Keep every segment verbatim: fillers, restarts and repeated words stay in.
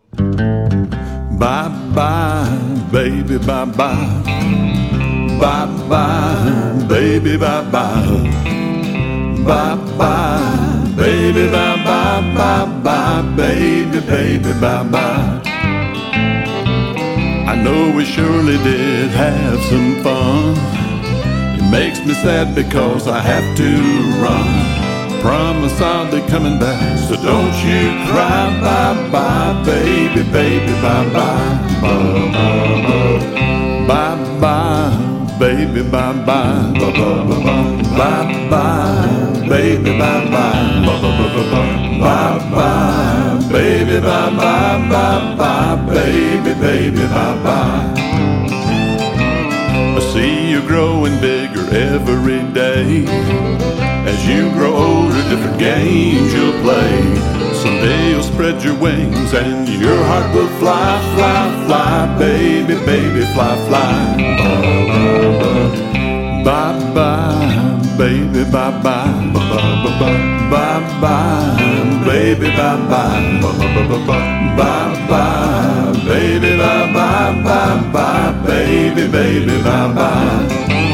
Bye-bye, baby, bye-bye. Bye-bye, baby, bye-bye. Bye-bye, baby, bye-bye, bye-bye, baby, baby, bye-bye. I know we surely did have some fun. It makes me sad because I have to run. Promise I'll be coming back, so don't you cry. Bye-bye, baby, baby, bye-bye. Bye-bye, baby, bye-bye. Bye-bye, baby, bye-bye. Bye-bye, baby, bye-bye, bye-bye, baby, baby, bye-bye. I see you growing bigger every day. As you grow older, different games you'll play. Someday you'll spread your wings and your heart will fly, fly, fly, baby, baby, fly, fly. Bye-bye, baby, bye-bye. Bye-bye, baby, bye-bye. Bye-bye, baby, bye-bye, bye-bye, baby, baby, bye-bye.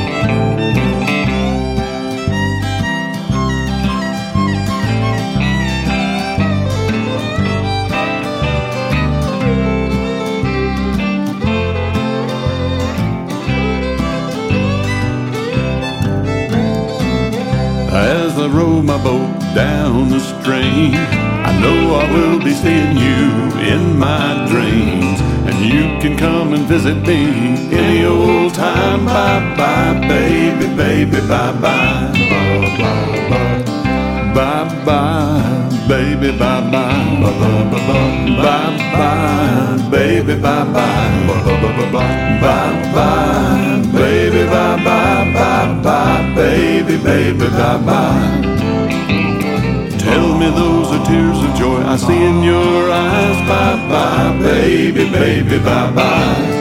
As I row my boat down the stream, I know I will be seeing you in my dreams. And you can come and visit me any old time. Bye-bye, baby, baby, bye-bye. Bye-bye, baby, bye-bye. Bye-bye, baby, bye-bye. Bye-bye, baby, bye-bye, bye-bye, baby, baby, bye-bye. Tell me those are tears of joy I see in your eyes. Bye-bye, baby, baby, bye-bye.